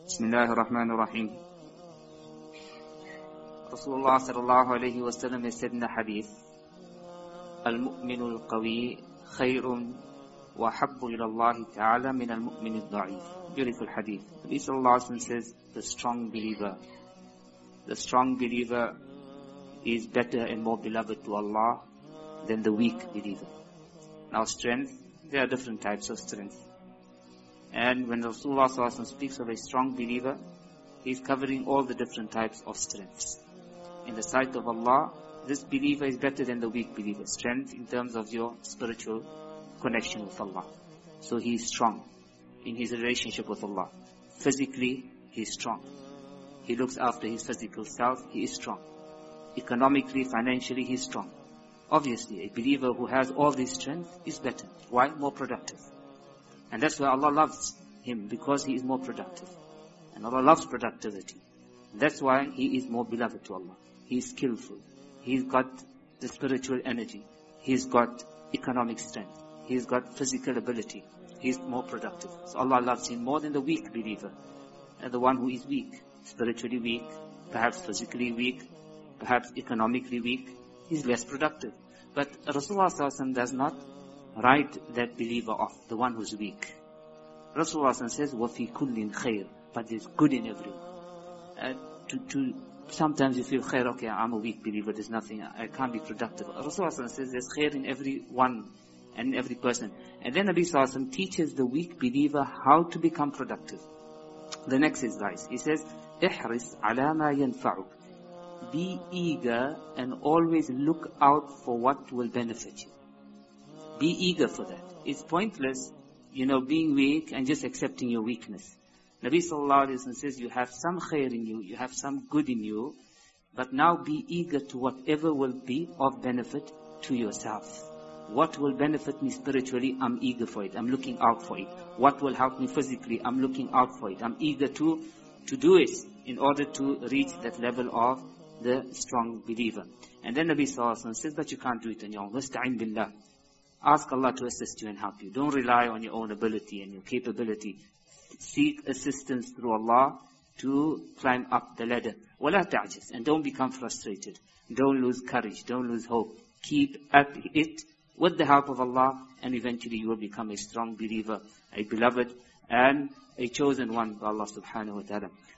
Bismillahir Rahmanir Rahim. Rasulullah sallallahu alayhi wa sallam has said in the hadith, Al-mu'minul qawi khayrun wa habbu ila Allah ta'ala min al-mu'minid da'if. Beautiful hadith. Nabi sallallahu alayhi wa sallam says, the strong believer is better and more beloved to Allah than the weak believer. Now strength, there are different types of strength. And when Rasulullah sallallahu alayhi wa sallam speaks of a strong believer, he is covering all the different types of strengths. In the sight of Allah, this believer is better than the weak believer. Strength in terms of your spiritual connection with Allah. So he is strong in his relationship with Allah. Physically, he is strong. He looks after his physical self, he is strong. Economically, financially, he is strong. Obviously, a believer who has all this strength is better. Why? More productive. And that's why Allah loves him, because he is more productive. And Allah loves productivity. That's why he is more beloved to Allah. He is skillful. He's got the spiritual energy. He's got economic strength. He's got physical ability. He's more productive. So Allah loves him more than the weak believer. And the one who is weak, spiritually weak, perhaps physically weak, perhaps economically weak, he's less productive. But Rasulullah sallallahu alaihi wasallam does not write that believer off, the one who's weak. Rasulullah says, وَفِي كُلٍّ خَيْرٍ, but there's good in everyone. Sometimes you feel khair, okay, I'm a weak believer, there's nothing, I can't be productive. Rasulullah says there's khair in everyone and every person. And then Nabi sallallahu alaihi wasallam teaches the weak believer how to become productive. The next advice, he says, احرص على ما ينفعك. Be eager and always look out for what will benefit you. Be eager for that. It's pointless, being weak and just accepting your weakness. Nabi sallallahu alayhi wa sallam says, you have some khair in you, you have some good in you, but now be eager to whatever will be of benefit to yourself. What will benefit me spiritually, I'm eager for it. I'm looking out for it. What will help me physically, I'm looking out for it. I'm eager to do it in order to reach that level of the strong believer. And then Nabi sallallahu alayhi wa sallam says, but you can't do it on your own. Wasta'in billah. Ask Allah to assist you and help you. Don't rely on your own ability and your capability. Seek assistance through Allah to climb up the ladder. وَلَا تَعْجِزْ. And don't become frustrated. Don't lose courage. Don't lose hope. Keep at it with the help of Allah, and eventually you will become a strong believer, a beloved, and a chosen one by Allah subhanahu wa ta'ala.